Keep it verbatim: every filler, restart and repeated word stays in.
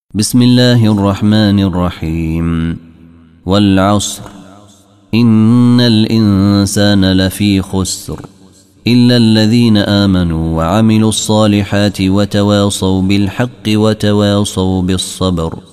بسم الله الرحمن الرحيم. والعصر إن الإنسان لفي خسر إلا الذين آمنوا وعملوا الصالحات وتواصوا بالحق وتواصوا بالصبر.